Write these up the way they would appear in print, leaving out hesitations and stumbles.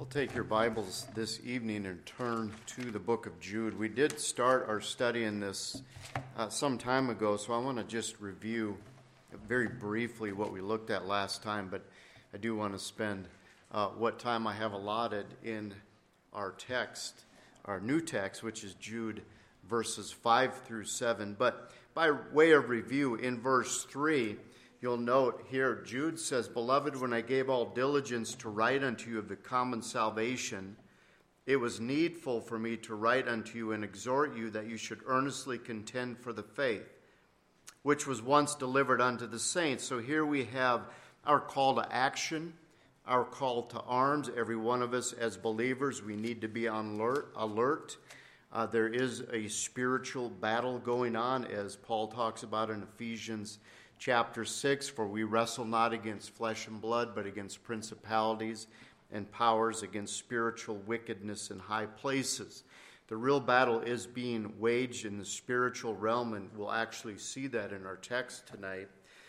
We'll take your Bibles this evening and turn to the book of Jude. We did start our study in this some time ago, so I want to just review very briefly what we looked at last time, but I do want to spend what time I have allotted in our text, our new text, which is Jude verses 5 through 7. But by way of review, in verse 3, you'll note here, Jude says, "Beloved, when I gave all diligence to write unto you of the common salvation, it was needful for me to write unto you and exhort you that you should earnestly contend for the faith, which was once delivered unto the saints." So here we have our call to action, our call to arms. Every one of us as believers, we need to be on alert. There is a spiritual battle going on, as Paul talks about in Ephesians Chapter 6, "For we wrestle not against flesh and blood, but against principalities and powers, against spiritual wickedness in high places." The real battle is being waged in the spiritual realm, and we'll actually see that in our text tonight.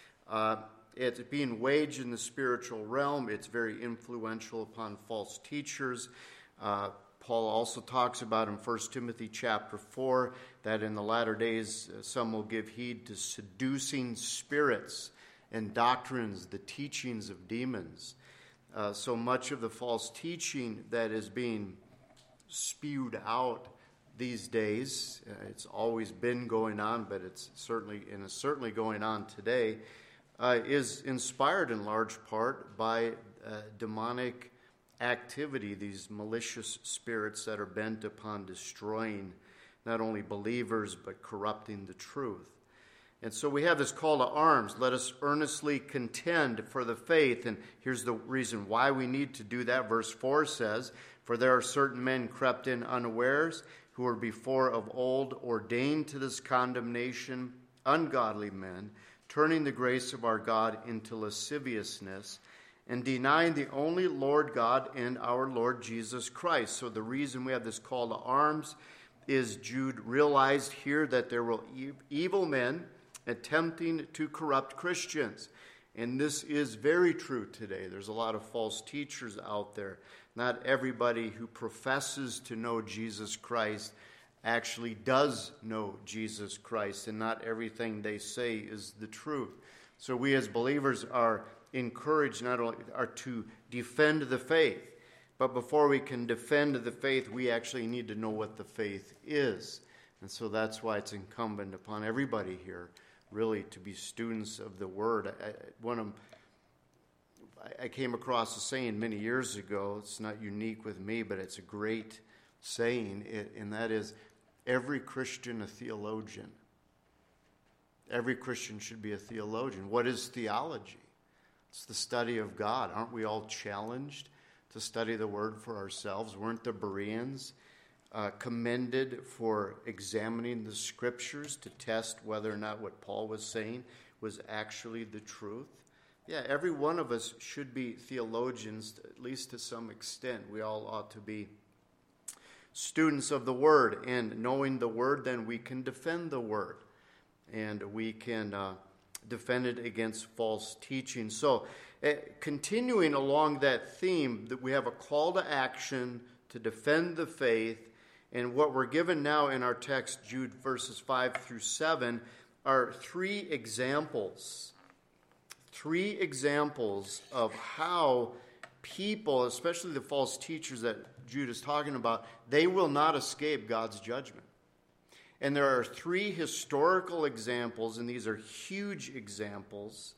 It's being waged in the spiritual realm. It's very influential upon false teachers. Paul also talks about in 1 Timothy chapter 4 that in the latter days some will give heed to seducing spirits and doctrines, the teachings of demons. So much of the false teaching that is being spewed out these days, it's always been going on, but it's certainly going on today, is inspired in large part by demonic activity, these malicious spirits that are bent upon destroying not only believers but corrupting the truth. And so we have this call to arms. Let us earnestly contend for the faith. And here's the reason why we need to do that. Verse 4 says, "For there are certain men crept in unawares, who were before of old ordained to this condemnation, ungodly men, turning the grace of our God into lasciviousness, and denying the only Lord God and our Lord Jesus Christ." So the reason we have this call to arms is Jude realized here that there were evil men attempting to corrupt Christians. And this is very true today. There's a lot of false teachers out there. Not everybody who professes to know Jesus Christ actually does know Jesus Christ, and not everything they say is the truth. So we as believers are encouraged not only to defend the faith, but before we can defend the faith, we actually need to know what the faith is. And so that's why it's incumbent upon everybody here really to be students of the Word. I came across a saying many years ago. It's not unique with me, but it's a great saying, and that is, every Christian a theologian. Every Christian should be a theologian. What is theology? It's the study of God. Aren't we all challenged to study the Word for ourselves? Weren't the Bereans commended for examining the Scriptures to test whether or not what Paul was saying was actually the truth? Yeah, every one of us should be theologians, at least to some extent. We all ought to be students of the Word, and knowing the Word, then we can defend the Word, and we can defend it against false teaching. So, continuing along that theme, that we have a call to action to defend the faith, and what we're given now in our text, Jude verses 5 through 7, are three examples of how people, especially the false teachers that Jude is talking about, they will not escape God's judgment. And there are three historical examples, and these are huge examples.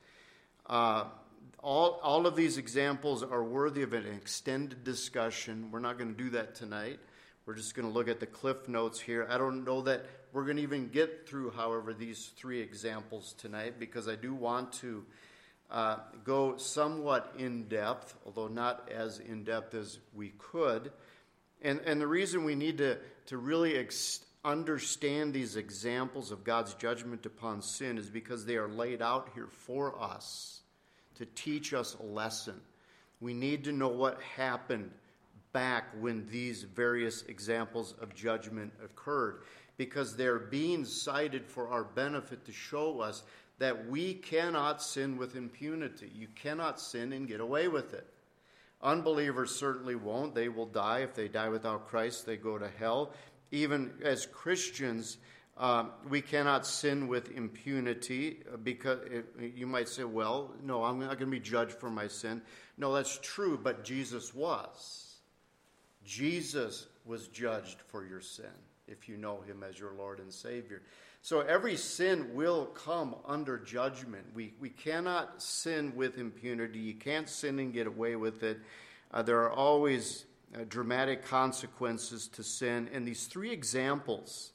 All of these examples are worthy of an extended discussion. We're not going to do that tonight. We're just going to look at the cliff notes here. I don't know that we're going to even get through, however, these three examples tonight, because I do want to go somewhat in depth, although not as in depth as we could. And the reason we need to really understand these examples of God's judgment upon sin is because they are laid out here for us to teach us a lesson. We need to know what happened back when these various examples of judgment occurred, because they're being cited for our benefit to show us that we cannot sin with impunity. You cannot sin and get away with it. Unbelievers certainly won't. They will die. If they die without Christ, they go to hell. Even as Christians, we cannot sin with impunity, because you might say, well, no, I'm not going to be judged for my sin. No, that's true, but Jesus was. Jesus was judged for your sin, if you know him as your Lord and Savior. So every sin will come under judgment. We cannot sin with impunity. You can't sin and get away with it. There are always dramatic consequences to sin. And these three examples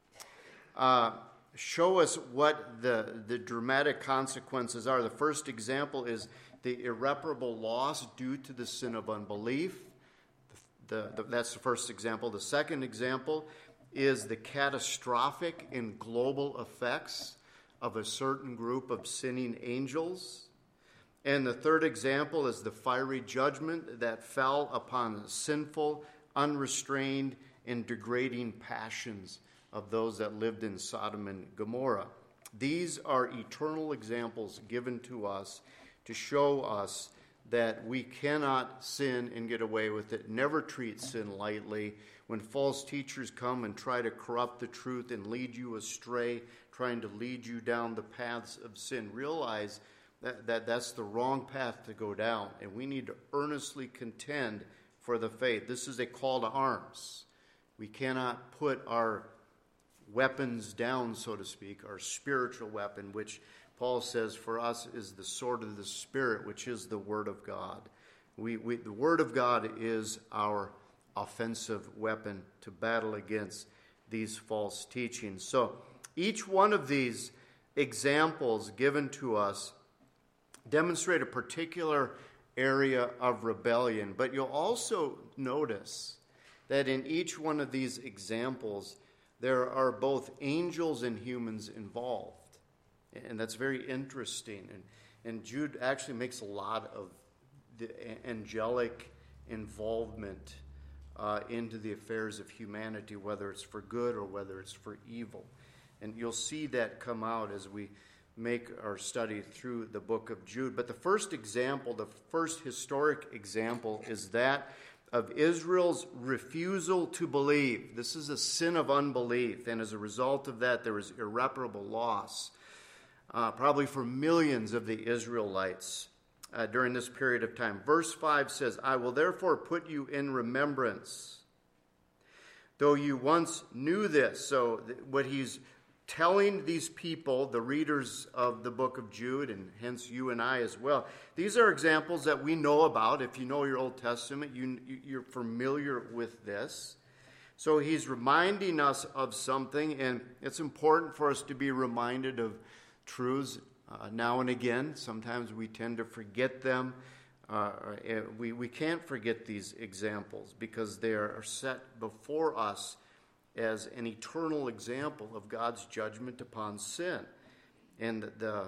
show us what the dramatic consequences are. The first example is the irreparable loss due to the sin of unbelief. That's the first example. The second example is the catastrophic and global effects of a certain group of sinning angels. And the third example is the fiery judgment that fell upon sinful, unrestrained, and degrading passions of those that lived in Sodom and Gomorrah. These are eternal examples given to us to show us that we cannot sin and get away with it. Never treat sin lightly. When false teachers come and try to corrupt the truth and lead you astray, trying to lead you down the paths of sin, realize that that's the wrong path to go down, and we need to earnestly contend for the faith. This is a call to arms. We cannot put our weapons down, so to speak, our spiritual weapon, which Paul says for us is the sword of the Spirit, which is the Word of God. The Word of God is our offensive weapon to battle against these false teachings. So each one of these examples given to us demonstrate a particular area of rebellion. But you'll also notice that in each one of these examples, there are both angels and humans involved. And that's very interesting. And Jude actually makes a lot of the angelic involvement into the affairs of humanity, whether it's for good or whether it's for evil. And you'll see that come out as we make our study through the book of Jude. But the first example, the first historic example, is that of Israel's refusal to believe. This is a sin of unbelief, and as a result of that, there was irreparable loss, probably for millions of the Israelites during this period of time. Verse 5 says, I will therefore put you in remembrance, though you once knew this. So what he's telling these people, the readers of the book of Jude, and hence you and I as well, these are examples that we know about. If you know your Old Testament, you're familiar with this. So he's reminding us of something, and it's important for us to be reminded of truths now and again. Sometimes we tend to forget them. We can't forget these examples because they are set before us as an eternal example of God's judgment upon sin and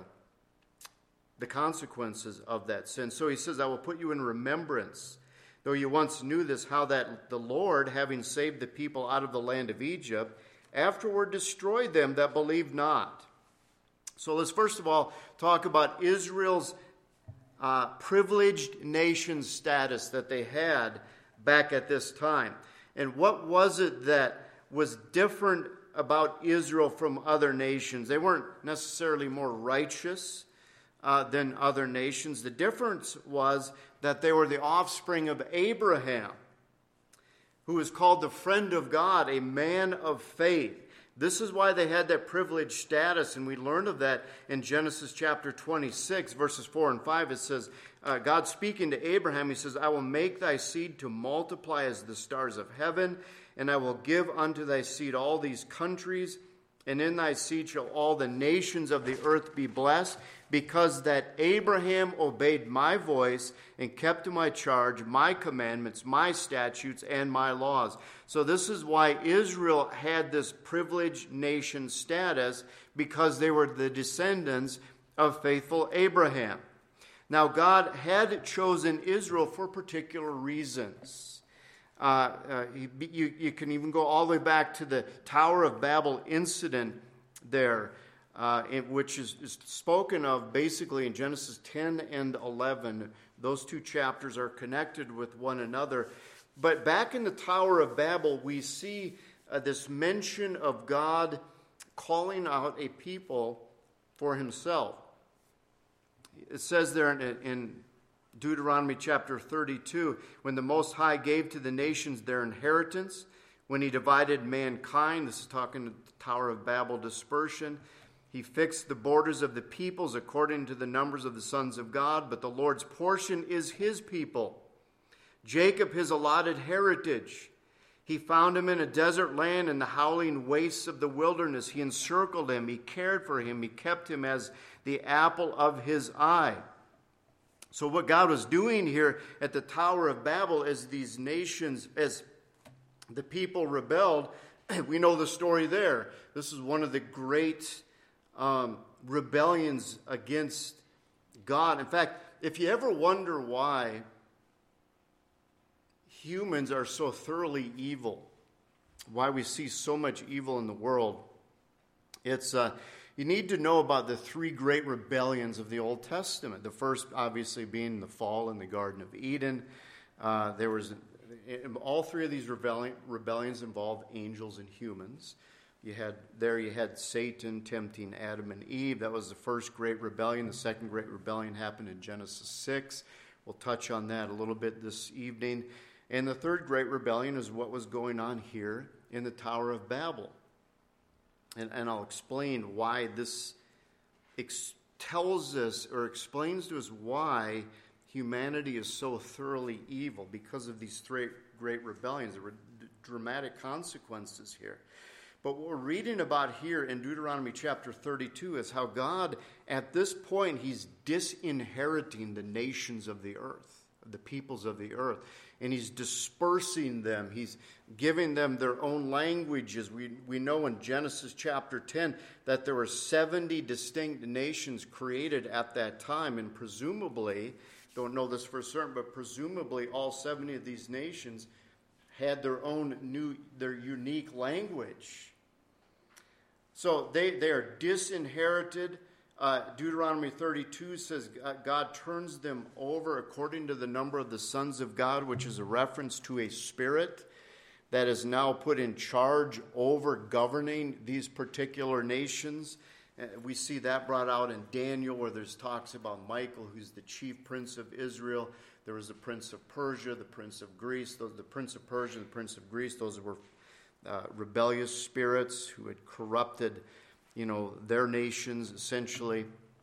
the consequences of that sin. So he says, I will put you in remembrance, though you once knew this, how that the Lord, having saved the people out of the land of Egypt, afterward destroyed them that believed not. So let's first of all talk about Israel's privileged nation status that they had back at this time. And what was it that was different about Israel from other nations? They weren't necessarily more righteous than other nations. The difference was that they were the offspring of Abraham, who was called the friend of God, a man of faith. This is why they had that privileged status, and we learned of that in Genesis chapter 26, verses 4 and 5. It says, God speaking to Abraham, he says, I will make thy seed to multiply as the stars of heaven, and I will give unto thy seed all these countries, and in thy seed shall all the nations of the earth be blessed, because that Abraham obeyed my voice and kept to my charge, my commandments, my statutes, and my laws. So this is why Israel had this privileged nation status, because they were the descendants of faithful Abraham. Now, God had chosen Israel for particular reasons. You can even go all the way back to the Tower of Babel incident there, which is spoken of basically in Genesis 10 and 11, Those two chapters are connected with one another. But back in the Tower of Babel, we see this mention of God calling out a people for himself. It says there in Deuteronomy chapter 32, when the Most High gave to the nations their inheritance, when he divided mankind, this is talking to the Tower of Babel dispersion, he fixed the borders of the peoples according to the numbers of the sons of God, but the Lord's portion is his people, Jacob his allotted heritage. He found him in a desert land in the howling wastes of the wilderness. He encircled him, he cared for him, he kept him as the apple of his eye. So what God was doing here at the Tower of Babel as these nations, as the people rebelled, we know the story there. This is one of the great rebellions against God. In fact, if you ever wonder why humans are so thoroughly evil, why we see so much evil in the world, it's you need to know about the three great rebellions of the Old Testament. The first, obviously, being the fall in the Garden of Eden. All three of these rebellions involved angels and humans. You had Satan tempting Adam and Eve. That was the first great rebellion. The second great rebellion happened in Genesis 6. We'll touch on that a little bit this evening. And the third great rebellion is what was going on here in the Tower of Babel. And I'll explain why this tells us or explains to us why humanity is so thoroughly evil, because of these three great rebellions. There were dramatic consequences here. But what we're reading about here in Deuteronomy chapter 32 is how God, at this point, he's disinheriting the nations of the earth, the peoples of the earth. And he's dispersing them. He's giving them their own languages. We know in Genesis chapter 10 that there were 70 distinct nations created at that time. And presumably, don't know this for certain, but presumably all 70 of these nations had their unique language. So they are disinherited. Deuteronomy 32 says God turns them over according to the number of the sons of God, which is a reference to a spirit that is now put in charge over governing these particular nations. We see that brought out in Daniel, where there's talks about Michael, who's the chief prince of Israel. There was the prince of Persia, the prince of Greece. The prince of Persia and the prince of Greece, those were rebellious spirits who had corrupted their nations, essentially.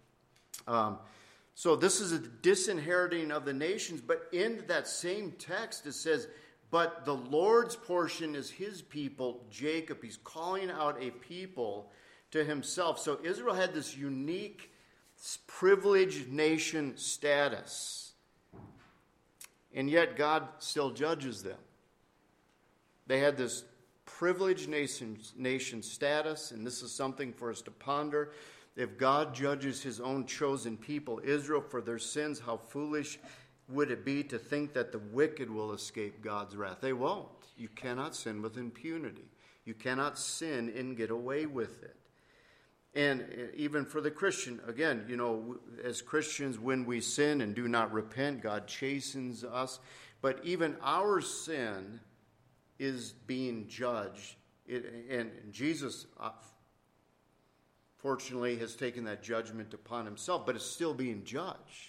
So this is a disinheriting of the nations. But in that same text, it says, but the Lord's portion is his people, Jacob. He's calling out a people to himself. So Israel had this unique, privileged nation status. And yet God still judges them. They had this privileged nation status, and this is something for us to ponder. If God judges his own chosen people, Israel, for their sins, how foolish would it be to think that the wicked will escape God's wrath? They won't. You cannot sin with impunity. You cannot sin and get away with it. And even for the Christian, again, as Christians, when we sin and do not repent, God chastens us. But even our sin is being judged. And Jesus, fortunately, has taken that judgment upon himself, but it's still being judged.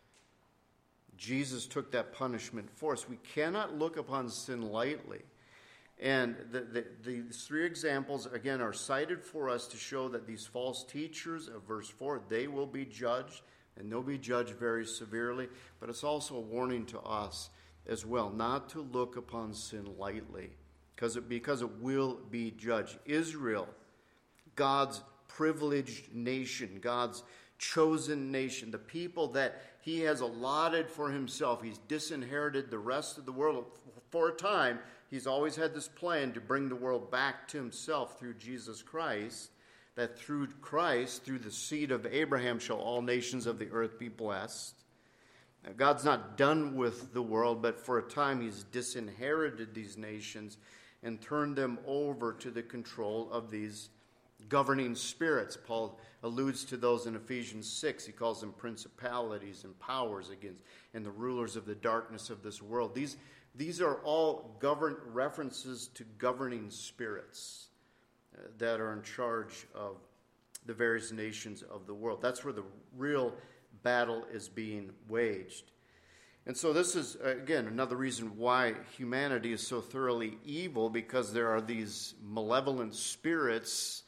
Jesus took that punishment for us. We cannot look upon sin lightly. And these three examples, again, are cited for us to show that these false teachers of verse 4, they will be judged, and they'll be judged very severely. But it's also a warning to us as well, not to look upon sin lightly, because it will be judged. Israel, God's privileged nation, God's chosen nation, the people that he has allotted for himself. He's disinherited the rest of the world for a time. He's always had this plan to bring the world back to himself through Jesus Christ, that through Christ, through the seed of Abraham, shall all nations of the earth be blessed. Now, God's not done with the world, but for a time he's disinherited these nations and turned them over to the control of these governing spirits. Paul alludes to those in Ephesians 6. He calls them principalities and powers against and the rulers of the darkness of this world. These are all references to governing spirits that are in charge of the various nations of the world. That's where the real battle is being waged. And so this is, again, another reason why humanity is so thoroughly evil, because there are these malevolent spirits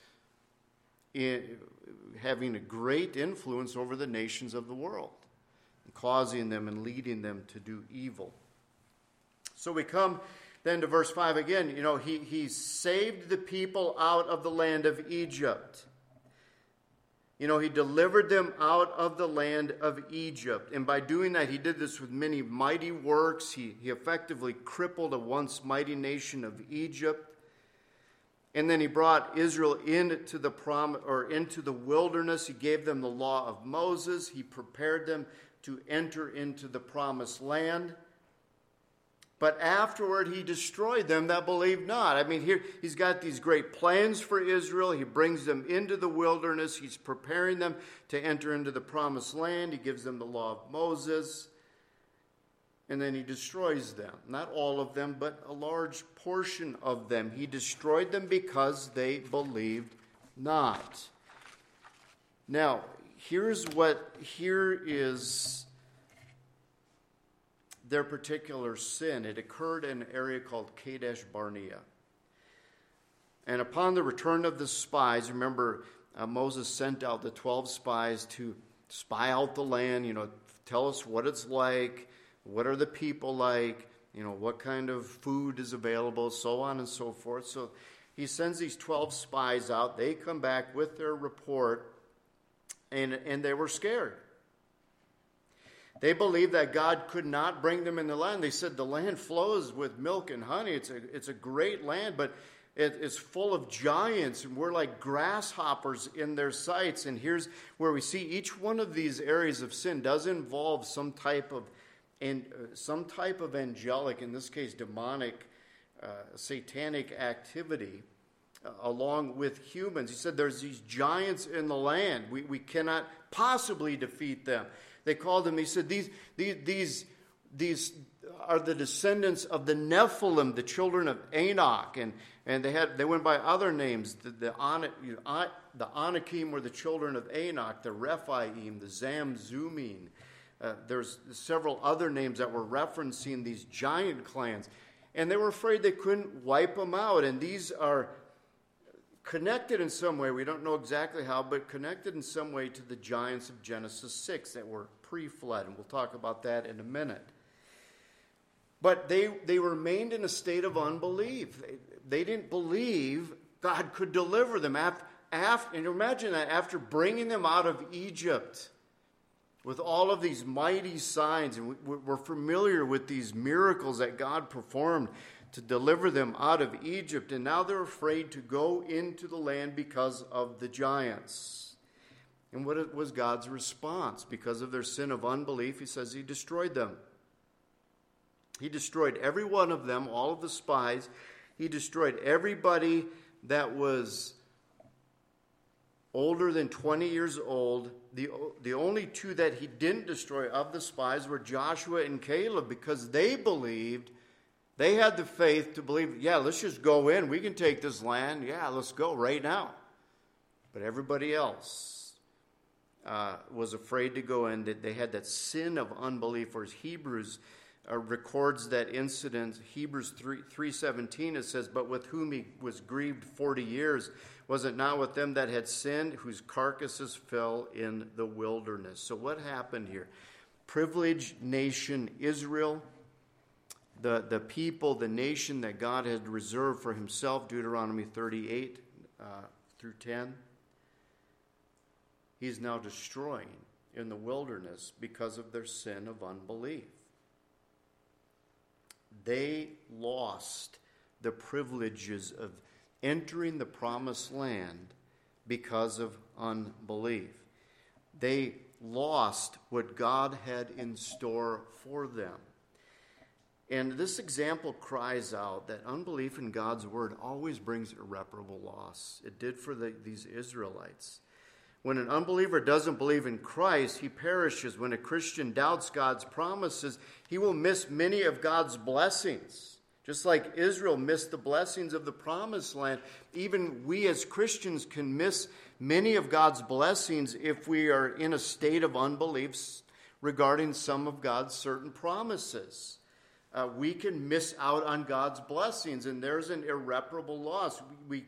having a great influence over the nations of the world, causing them and leading them to do evil. So we come then to verse 5 again. You know, he saved the people out of the land of Egypt. You know, he delivered them out of the land of Egypt. And by doing that, he did this with many mighty works. He effectively crippled a once mighty nation of Egypt. And then he brought Israel into the wilderness. He gave them the law of Moses. He prepared them to enter into the promised land. But afterward, he destroyed them that believed not. I mean, here he's got these great plans for Israel. He brings them into the wilderness. He's preparing them to enter into the promised land. He gives them the law of Moses. And then he destroys them. Not all of them, but a large portion of them. He destroyed them because they believed not. Now, here is their particular sin. It occurred in an area called Kadesh Barnea. And upon the return of the spies, remember Moses sent out the 12 spies to spy out the land, tell us what it's like, what are the people like, what kind of food is available, so on and so forth. So he sends these 12 spies out. They come back with their report, and they were scared. They believed that God could not bring them in the land. They said the land flows with milk and honey. It's a great land, but it's full of giants, and we're like grasshoppers in their sights. And here's where we see each one of these areas of sin does involve some type of angelic, in this case demonic, satanic activity, along with humans. He said there's these giants in the land. We cannot possibly defeat them. They called them, he said, these are the descendants of the Nephilim, the children of Enoch. And they went by other names. The Anakim were the children of Enoch, the Rephaim, the Zamzummim. There's several other names that were referencing these giant clans. And they were afraid they couldn't wipe them out. And these are connected in some way. We don't know exactly how, but connected in some way to the giants of Genesis 6 that were pre-flood. And we'll talk about that in a minute. But they remained in a state of unbelief. They didn't believe God could deliver them. And imagine that after bringing them out of Egypt with all of these mighty signs, and we're familiar with these miracles that God performed to deliver them out of Egypt, and now they're afraid to go into the land because of the giants. And what was God's response? Because of their sin of unbelief, he says he destroyed them. He destroyed every one of them, all of the spies. He destroyed everybody that was older than 20 years old. The only two that he didn't destroy of the spies were Joshua and Caleb, because they believed, they had the faith to believe, yeah, let's just go in. We can take this land. Yeah, let's go right now. But everybody else was afraid to go in. They had that sin of unbelief, whereas Hebrews records that incident. Hebrews 3:17, it says, but with whom he was grieved 40 years, was it not with them that had sinned, whose carcasses fell in the wilderness? So what happened here? Privileged nation Israel, the people, the nation that God had reserved for himself, Deuteronomy 38 through 10, he's now destroying in the wilderness because of their sin of unbelief. They lost the privileges of entering the promised land because of unbelief. They lost what God had in store for them. And this example cries out that unbelief in God's word always brings irreparable loss. It did for these Israelites. When an unbeliever doesn't believe in Christ, he perishes. When a Christian doubts God's promises, he will miss many of God's blessings. Just like Israel missed the blessings of the promised land, even we as Christians can miss many of God's blessings if we are in a state of unbelief regarding some of God's certain promises. We can miss out on God's blessings, and there's an irreparable loss.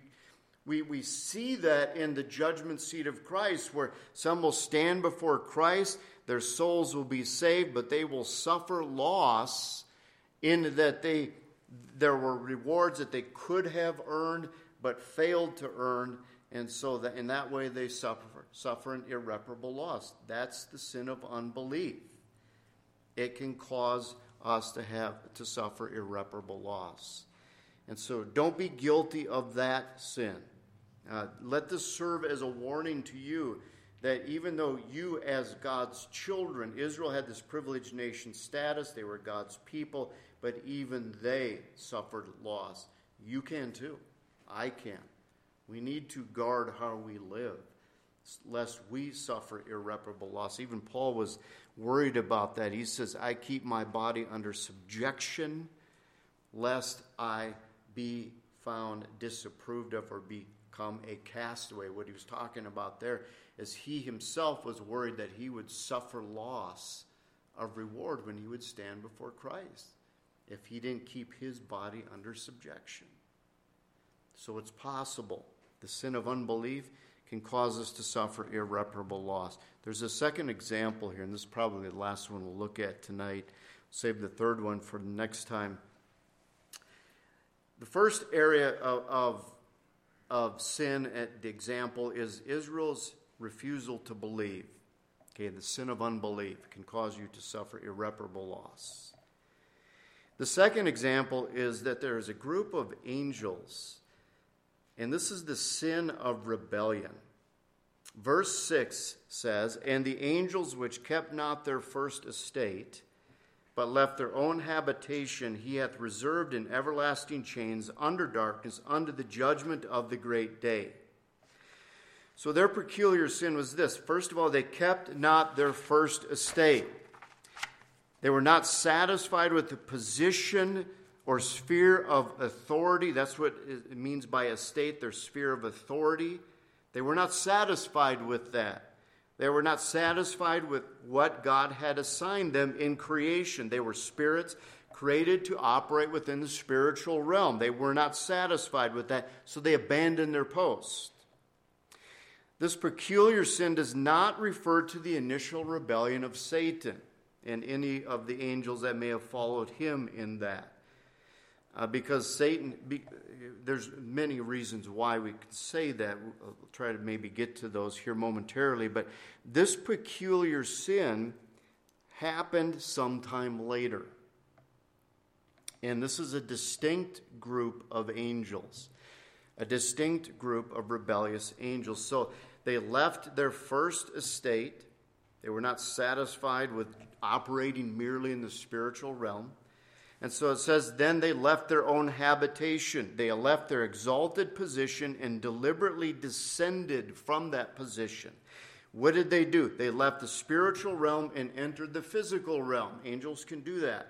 We see that in the judgment seat of Christ, where some will stand before Christ, their souls will be saved, but they will suffer loss in that there were rewards that they could have earned but failed to earn, and so that in that way they suffer an irreparable loss. That's the sin of unbelief. It can cause us to suffer irreparable loss. And so don't be guilty of that sin. Let this serve as a warning to you that even though you as God's children, Israel had this privileged nation status, they were God's people, but even they suffered loss. You can too. I can. We need to guard how we live, lest we suffer irreparable loss. Even Paul was worried about that. He says, I keep my body under subjection, lest I be found disapproved of or become a castaway. What he was talking about there is he himself was worried that he would suffer loss of reward when he would stand before Christ if he didn't keep his body under subjection. So it's possible. The sin of unbelief can cause us to suffer irreparable loss. There's a second example here, and this is probably the last one we'll look at tonight. Save the third one for the next time. The first area of sin, the example, is Israel's refusal to believe. Okay, the sin of unbelief can cause you to suffer irreparable loss. The second example is that there is a group of angels, and this is the sin of rebellion. Verse 6 says, And the angels which kept not their first estate, but left their own habitation, he hath reserved in everlasting chains under darkness, unto the judgment of the great day. So their peculiar sin was this. First of all, they kept not their first estate. They were not satisfied with the position or sphere of authority. That's what it means by estate, their sphere of authority. They were not satisfied with that. They were not satisfied with what God had assigned them in creation. They were spirits created to operate within the spiritual realm. They were not satisfied with that, so they abandoned their post. This peculiar sin does not refer to the initial rebellion of Satan and any of the angels that may have followed him in that. Because Satan, there's many reasons why we could say that. We'll try to maybe get to those here momentarily. But this peculiar sin happened sometime later. And this is a distinct group of angels. A distinct group of rebellious angels. So they left their first estate. They were not satisfied with operating merely in the spiritual realm. And so it says, then they left their own habitation. They left their exalted position and deliberately descended from that position. What did they do? They left the spiritual realm and entered the physical realm. Angels can do that.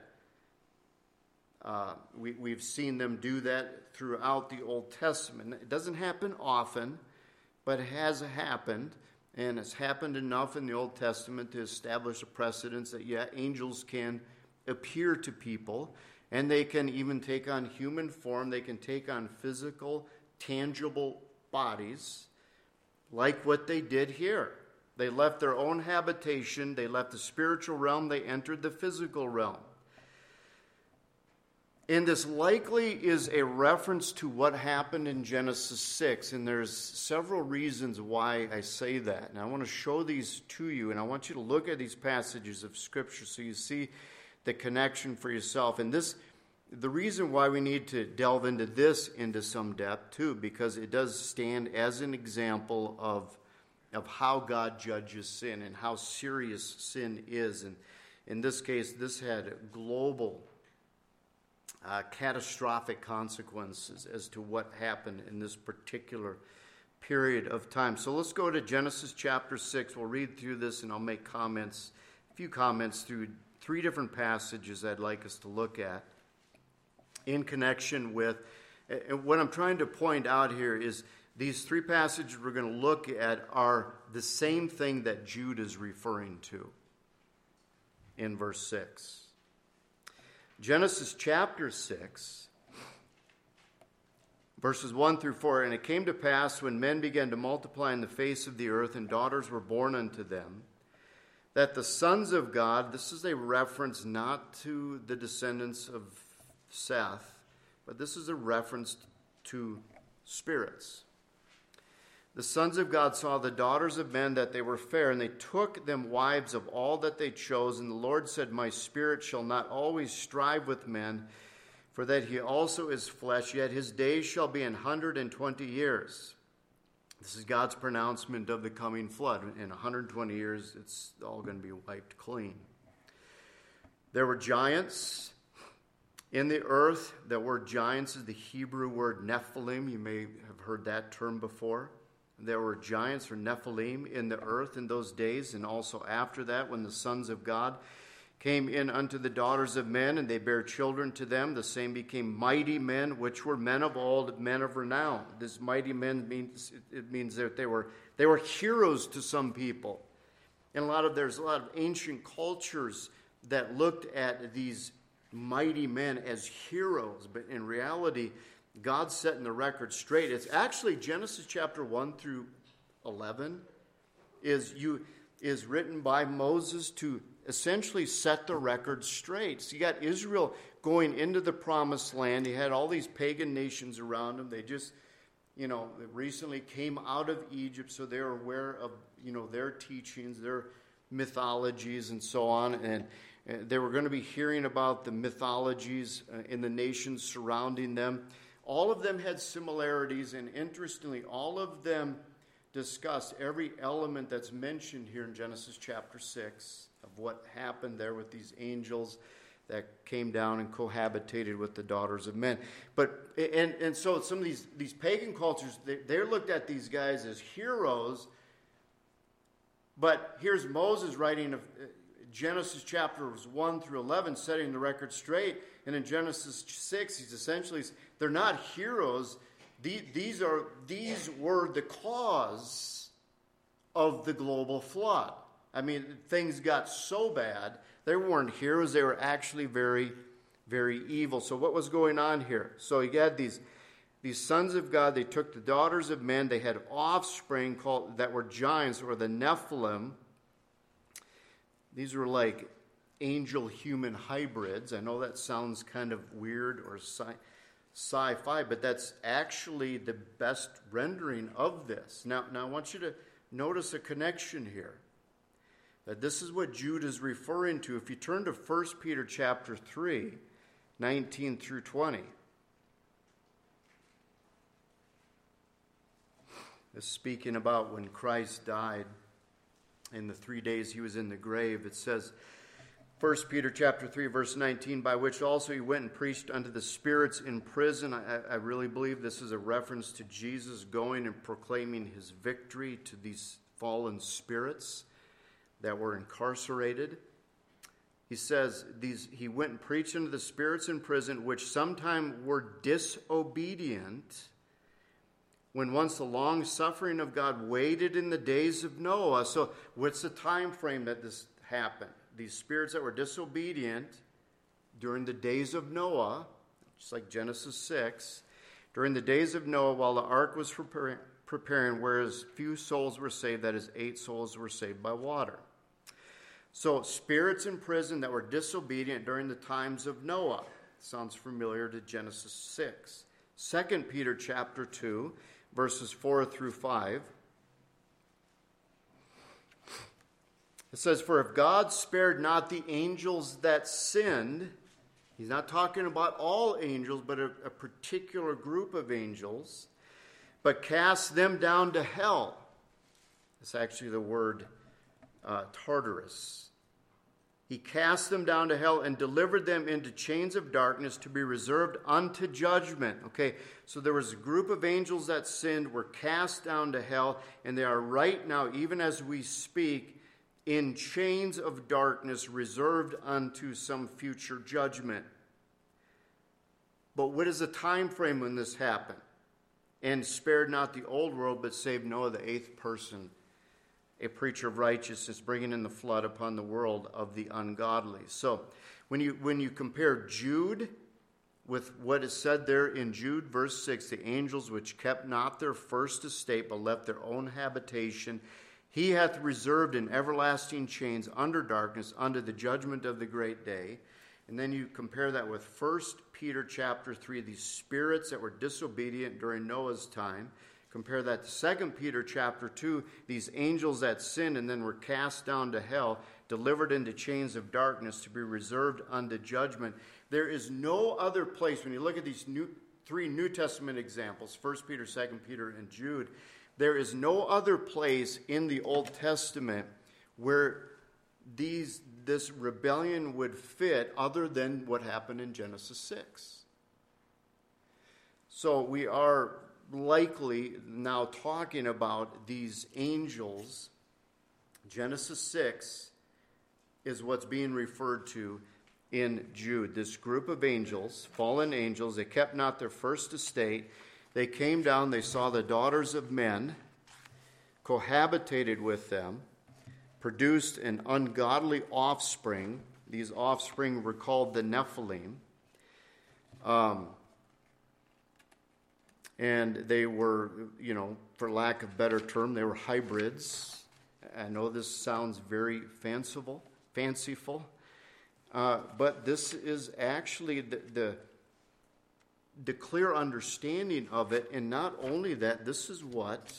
We've seen them do that throughout the Old Testament. It doesn't happen often, but it has happened. And it's happened enough in the Old Testament to establish a precedence that, angels can appear to people, and they can even take on human form. They can take on physical, tangible bodies, like what they did here. They left their own habitation. They left the spiritual realm. They entered the physical realm. And this likely is a reference to what happened in Genesis 6, and there's several reasons why I say that. And I want to show these to you, and I want you to look at these passages of Scripture so you see the connection for yourself. And the reason why we need to delve into this into some depth too, because it does stand as an example of how God judges sin and how serious sin is. And in this case, this had global catastrophic consequences as to what happened in this particular period of time. So let's go to Genesis chapter 6. We'll read through this and I'll make a few comments through 3 different passages I'd like us to look at in connection with. And what I'm trying to point out here is these 3 passages we're going to look at are the same thing that Jude is referring to in verse 6. Genesis chapter 6, verses 1 through 4. And it came to pass when men began to multiply in the face of the earth and daughters were born unto them, that the sons of God, this is a reference not to the descendants of Seth, but this is a reference to spirits. The sons of God saw the daughters of men that they were fair, and they took them wives of all that they chose. And the Lord said, My spirit shall not always strive with men, for that he also is flesh, yet his days shall be 120 years. This is God's pronouncement of the coming flood. In 120 years, it's all going to be wiped clean. There were giants in the earth. That word giants is the Hebrew word Nephilim. You may have heard that term before. There were giants or Nephilim in the earth in those days, and also after that, when the sons of God came in unto the daughters of men, and they bare children to them, the same became mighty men, which were men of old, men of renown. This mighty men means that they were heroes to some people. And there's a lot of ancient cultures that looked at these mighty men as heroes, but in reality, God's setting the record straight. It's actually Genesis chapter 1 through 11 is written by Moses to essentially set the record straight. So you got Israel going into the promised land. You had all these pagan nations around them. They just, recently came out of Egypt, so they're aware of, their teachings, their mythologies, and so on. And they were going to be hearing about the mythologies in the nations surrounding them. All of them had similarities, and interestingly, all of them discuss every element that's mentioned here in Genesis chapter 6 of what happened there with these angels that came down and cohabitated with the daughters of men. But and so some of these pagan cultures, they looked at these guys as heroes. But here's Moses writing of Genesis chapters 1 through 11, setting the record straight. And in Genesis 6, he's essentially, they're not heroes. These were the cause of the global flood. I mean, things got so bad, they weren't heroes. They were actually very, very evil. So what was going on here? So you had these sons of God. They took the daughters of men. They had offspring that were giants, or the Nephilim. These were like angel-human hybrids. I know that sounds kind of weird or sci-fi, but that's actually the best rendering of this. Now I want you to notice a connection here. That this is what Jude is referring to. If you turn to 1 Peter chapter 3, 19 through 20. It's speaking about when Christ died in the 3 days he was in the grave. It says, 1 Peter chapter 3, verse 19, by which also he went and preached unto the spirits in prison. I really believe this is a reference to Jesus going and proclaiming his victory to these fallen spirits that were incarcerated. He says, he went and preached unto the spirits in prison, which sometime were disobedient, when once the long suffering of God waited in the days of Noah. So what's the time frame that this happened? These spirits that were disobedient during the days of Noah, just like Genesis 6, during the days of Noah while the ark was preparing, whereas few souls were saved, that is 8 souls were saved by water. So spirits in prison that were disobedient during the times of Noah. Sounds familiar to Genesis 6. 2 Peter chapter 2, verses 4 through 5. It says, for if God spared not the angels that sinned, he's not talking about all angels, but a particular group of angels, but cast them down to hell. It's actually the word Tartarus. He cast them down to hell and delivered them into chains of darkness to be reserved unto judgment. Okay, so there was a group of angels that sinned, were cast down to hell, and they are right now, even as we speak, in chains of darkness reserved unto some future judgment. But what is the time frame when this happened? And spared not the old world, but saved Noah, the eighth person, a preacher of righteousness, bringing in the flood upon the world of the ungodly. So when you compare Jude with what is said there in Jude, verse 6, the angels which kept not their first estate, but left their own habitation, he hath reserved in everlasting chains under darkness, unto the judgment of the great day. And then you compare that with 1 Peter chapter 3, these spirits that were disobedient during Noah's time. Compare that to 2 Peter chapter 2, these angels that sinned and then were cast down to hell, delivered into chains of darkness to be reserved unto judgment. There is no other place, when you look at these three New Testament examples, 1 Peter, 2 Peter, and Jude, there is no other place in the Old Testament where this rebellion would fit other than what happened in Genesis 6. So we are likely now talking about these angels. Genesis 6 is what's being referred to in Jude. This group of angels, fallen angels, they kept not their first estate. They came down, they saw the daughters of men, cohabitated with them, produced an ungodly offspring. These offspring were called the Nephilim. And they were, for lack of better term, they were hybrids. I know this sounds very fanciful, but this is actually the clear understanding of it. And not only that, this is what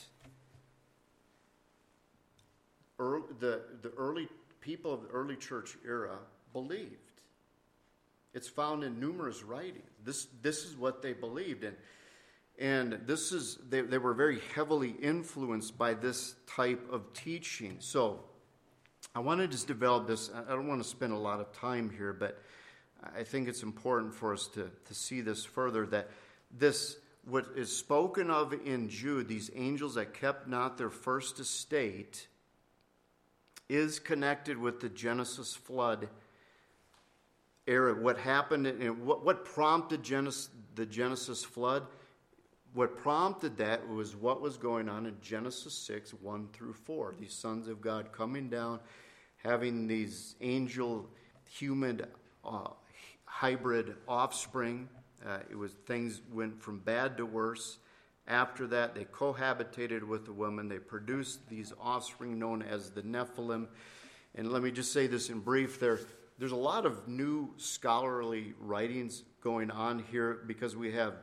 the early people of the early church era believed. It's found in numerous writings. This is what they believed in. And they were very heavily influenced by this type of teaching. So I want to just develop this. I don't want to spend a lot of time here, but I think it's important for us to see this further, that this, what is spoken of in Jude, these angels that kept not their first estate, is connected with the Genesis flood era. What happened, and what prompted the Genesis flood? What prompted that was what was going on in Genesis 6, 1 through 4. These sons of God coming down, having these angel-human hybrid offspring. Things went from bad to worse. After that, they cohabitated with the woman. They produced these offspring known as the Nephilim. And let me just say this in brief. There's a lot of new scholarly writings going on here, because we got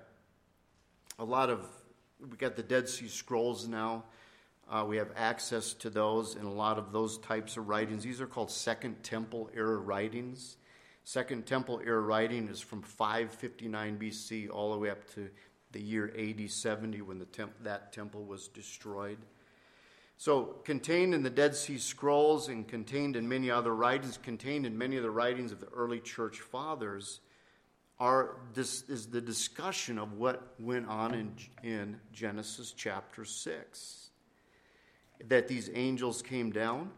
the Dead Sea Scrolls now. We have access to those and a lot of those types of writings. These are called Second Temple era writings. Second Temple era writing is from 559 BC all the way up to the year AD 70 when that temple was destroyed. So contained in the Dead Sea Scrolls and contained in many other writings, contained in many of the writings of the early church fathers, this is the discussion of what went on in Genesis chapter 6. That these angels came down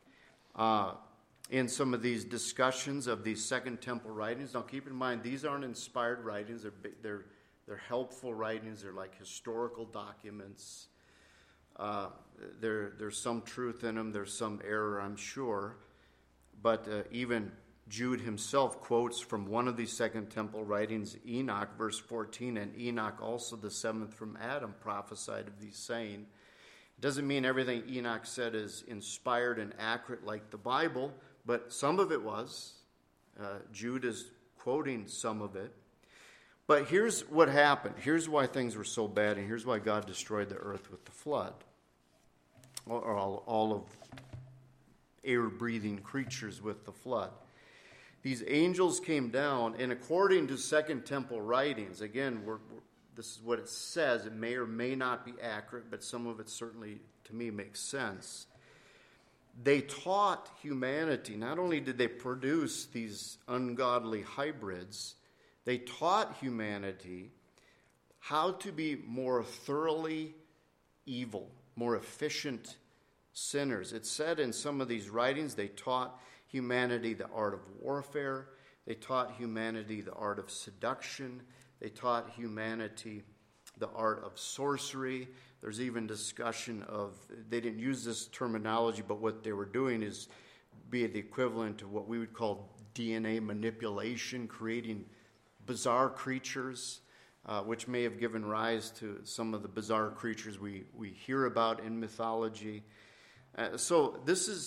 in some of these discussions of these Second Temple writings. Now keep in mind, these aren't inspired writings. They're helpful writings. They're like historical documents. There's some truth in them. There's some error, I'm sure. But even Jude himself quotes from one of these Second Temple writings, Enoch, verse 14, and Enoch also the seventh from Adam prophesied of these saying. It doesn't mean everything Enoch said is inspired and accurate like the Bible, but some of it was. Jude is quoting some of it. But here's what happened. Here's why things were so bad, and here's why God destroyed the earth with the flood. Or all of air-breathing creatures with the flood. These angels came down, and according to Second Temple writings, again, this is what it says. It may or may not be accurate, but some of it certainly, to me, makes sense. they taught humanity, not only did they produce these ungodly hybrids, they taught humanity how to be more thoroughly evil, more efficient sinners. It's said in some of these writings they taught humanity the art of warfare. They taught humanity the art of seduction. They taught humanity the art of sorcery. There's even discussion of, they didn't use this terminology, but what they were doing is be the equivalent to what we would call DNA manipulation, creating bizarre creatures, which may have given rise to some of the bizarre creatures we hear about in mythology. So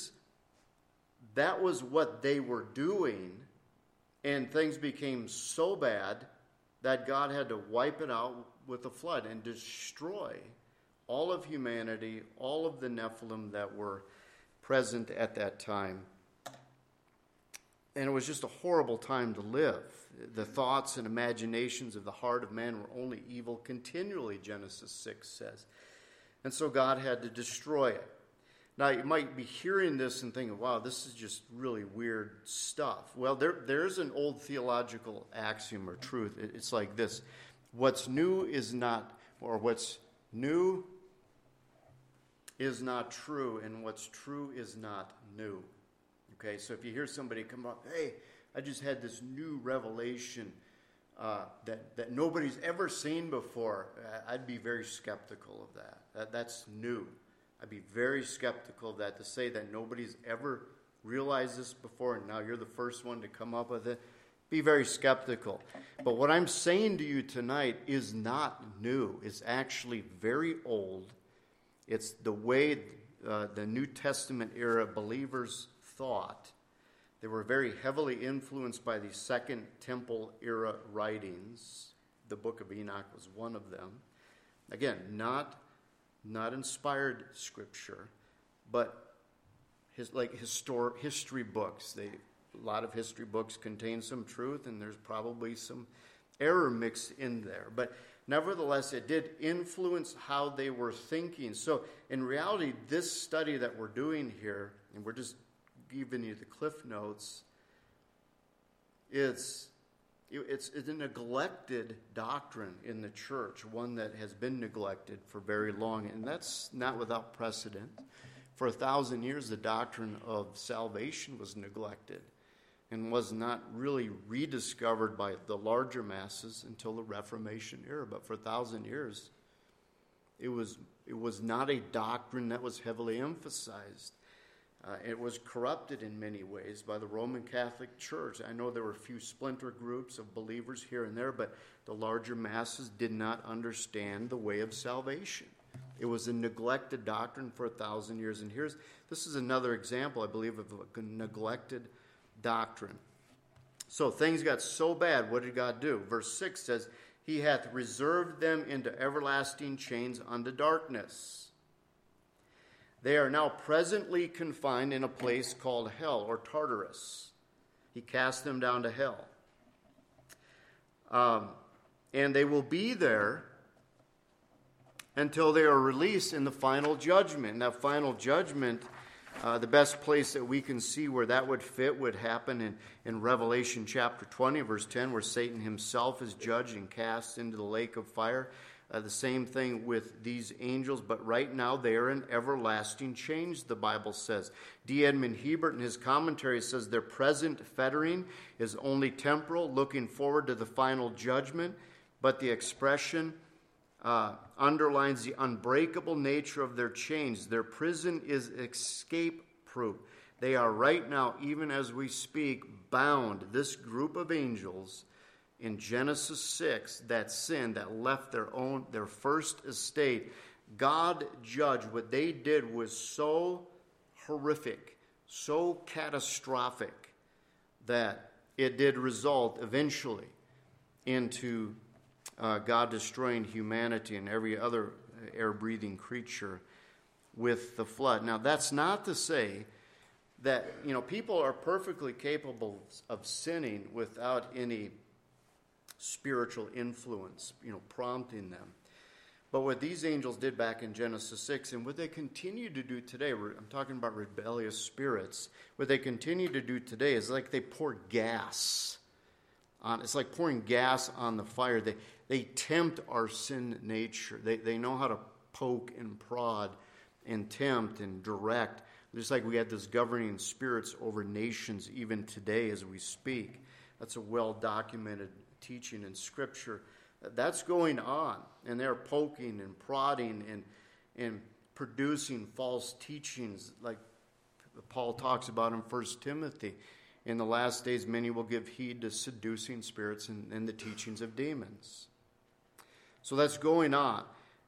that was what they were doing, and things became so bad that God had to wipe it out with a flood and destroy all of humanity, all of the Nephilim that were present at that time. And it was just a horrible time to live. The thoughts and imaginations of the heart of man were only evil continually, Genesis 6 says. And so God had to destroy it. Now, you might be hearing this and thinking, wow, this is just really weird stuff. Well, there's an old theological axiom or truth. It's like this. What's new is not true, and what's true is not new. Okay, so if you hear somebody come up, hey, I just had this new revelation that nobody's ever seen before, I'd be very skeptical of that. That's new. I'd be very skeptical of that. To say that nobody's ever realized this before and now you're the first one to come up with it, be very skeptical. But what I'm saying to you tonight is not new. It's actually very old. It's the way the New Testament era believers thought. They were very heavily influenced by the Second Temple era writings. The Book of Enoch was one of them. Again, not inspired scripture, but history books. A lot of history books contain some truth, and there's probably some error mixed in there. But nevertheless, it did influence how they were thinking. So in reality, this study that we're doing here, and we're just giving you the cliff notes, it's a neglected doctrine in the church, one that has been neglected for very long, and that's not without precedent. For 1,000 years, the doctrine of salvation was neglected and was not really rediscovered by the larger masses until the Reformation era. But for 1,000 years, it was not a doctrine that was heavily emphasized. It was corrupted in many ways by the Roman Catholic Church. I know there were a few splinter groups of believers here and there, but the larger masses did not understand the way of salvation. It was a neglected doctrine for 1,000 years. And this is another example, I believe, of a neglected doctrine. So things got so bad, what did God do? Verse 6 says, He hath reserved them into everlasting chains unto darkness. They are now presently confined in a place called hell, or Tartarus. He cast them down to hell. And they will be there until they are released in the final judgment. And that final judgment, the best place that we can see where that would fit would happen in Revelation chapter 20, verse 10, where Satan himself is judged and cast into the lake of fire. The same thing with these angels, but right now they are in everlasting chains, the Bible says. D. Edmund Hebert in his commentary says their present fettering is only temporal, looking forward to the final judgment, but the expression underlines the unbreakable nature of their chains. Their prison is escape-proof. They are right now, even as we speak, bound. This group of angels in Genesis 6 that sinned, that left their first estate, God judged. What they did was so horrific, so catastrophic, that it did result eventually into God destroying humanity and every other air-breathing creature with the flood. Now, that's not to say that, people are perfectly capable of sinning without any spiritual influence, prompting them. But what these angels did back in Genesis 6, and what they continue to do today, I'm talking about rebellious spirits, what they continue to do today is like they pour gas on, it's like pouring gas on the fire. They tempt our sin nature. They know how to poke and prod and tempt and direct. Just like we had this governing spirits over nations even today as we speak. That's a well-documented teaching in Scripture. That's going on, and they're poking and prodding and producing false teachings like Paul talks about in 1 Timothy. In the last days, many will give heed to seducing spirits and the teachings of demons. So that's going on.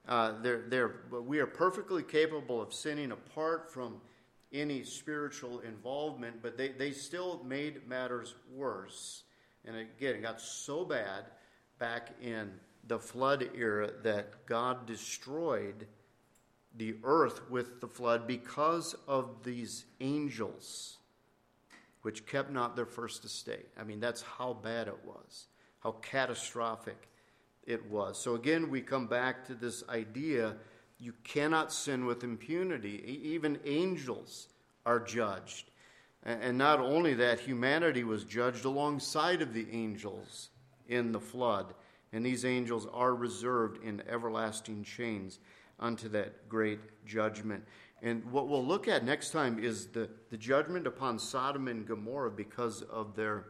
We are perfectly capable of sinning apart from any spiritual involvement, but they still made matters worse. And again, it got so bad back in the flood era that God destroyed the earth with the flood because of these angels, which kept not their first estate. I mean, that's how bad it was, how catastrophic it was. So again, we come back to this idea, you cannot sin with impunity. Even angels are judged. And not only that, humanity was judged alongside of the angels in the flood. And these angels are reserved in everlasting chains unto that great judgment. And what we'll look at next time is the judgment upon Sodom and Gomorrah because of their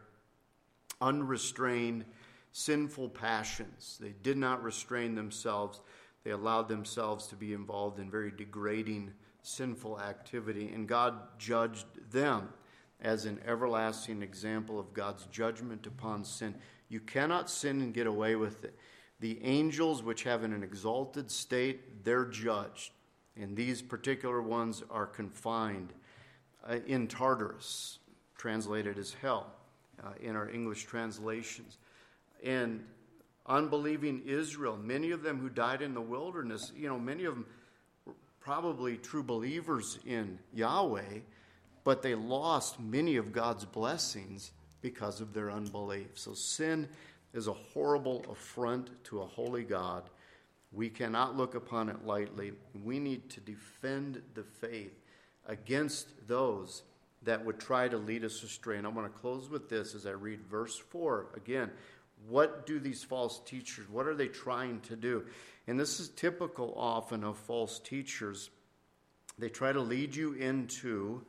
unrestrained, sinful passions. They did not restrain themselves. They allowed themselves to be involved in very degrading, sinful activity. And God judged them as an everlasting example of God's judgment upon sin. You cannot sin and get away with it. The angels, which have an exalted state, they're judged. And these particular ones are confined in Tartarus, translated as hell in our English translations. And unbelieving Israel, many of them who died in the wilderness, many of them were probably true believers in Yahweh, but they lost many of God's blessings because of their unbelief. So sin is a horrible affront to a holy God. We cannot look upon it lightly. We need to defend the faith against those that would try to lead us astray. And I want to close with this as I read verse 4 again. What do these false teachers, what are they trying to do? And this is typical often of false teachers. They try to lead you into,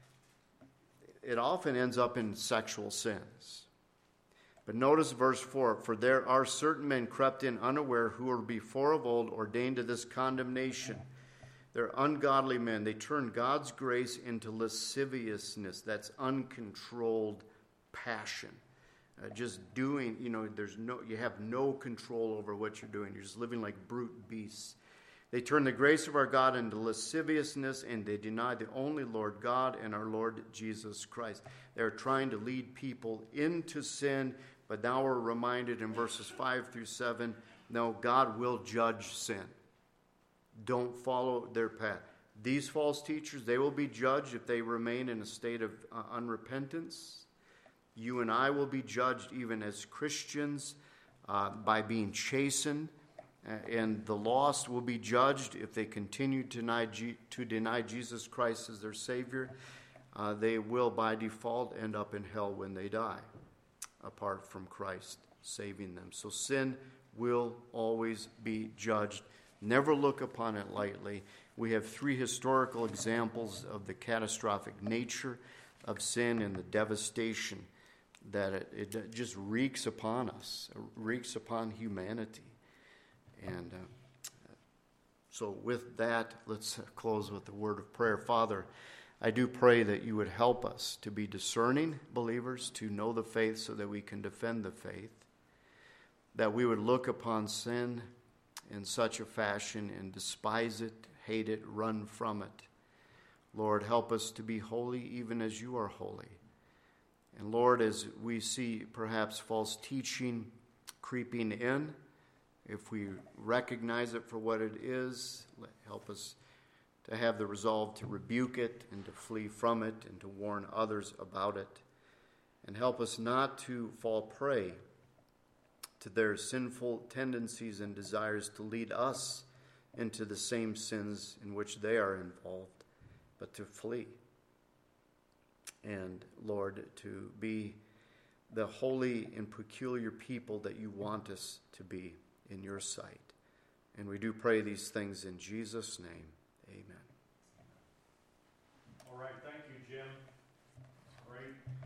it often ends up in sexual sins. But notice verse 4, for there are certain men crept in unaware who were before of old ordained to this condemnation. They're ungodly men. They turn God's grace into lasciviousness. That's uncontrolled passion. Just doing, you have no control over what you're doing. You're just living like brute beasts. They turn the grace of our God into lasciviousness, and they deny the only Lord God and our Lord Jesus Christ. They're trying to lead people into sin, but now we're reminded in verses 5 through 7, no, God will judge sin. Don't follow their path. These false teachers, they will be judged if they remain in a state of unrepentance. You and I will be judged even as Christians by being chastened. And the lost will be judged if they continue to deny Jesus Christ as their Savior. They will, by default, end up in hell when they die, apart from Christ saving them. So sin will always be judged. Never look upon it lightly. We have 3 historical examples of the catastrophic nature of sin and the devastation that it just wreaks upon us, wreaks upon humanity. And so with that, let's close with the word of prayer. Father, I do pray that you would help us to be discerning believers, to know the faith so that we can defend the faith, that we would look upon sin in such a fashion and despise it, hate it, run from it. Lord, help us to be holy even as you are holy. And Lord, as we see perhaps false teaching creeping in, if we recognize it for what it is, help us to have the resolve to rebuke it and to flee from it and to warn others about it. And help us not to fall prey to their sinful tendencies and desires to lead us into the same sins in which they are involved, but to flee. And, Lord, to be the holy and peculiar people that you want us to be in your sight. And we do pray these things in Jesus' name. Amen. All right, thank you, Jim. Great.